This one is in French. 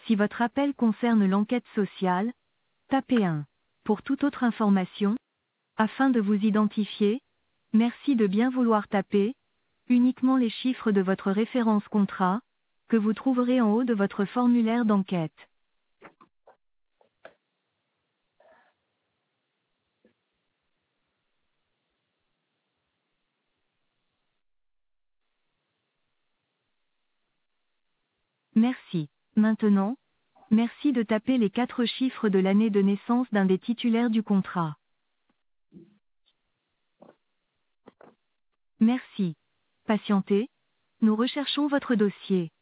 Si votre appel concerne l'enquête sociale, tapez 1. Pour toute autre information, afin de vous identifier, merci de bien vouloir taper uniquement les chiffres de votre référence contrat, que vous trouverez en haut de votre formulaire d'enquête. Merci. Maintenant, merci de taper les 4 chiffres de l'année de naissance d'un des titulaires du contrat. Merci. Patientez, nous recherchons votre dossier.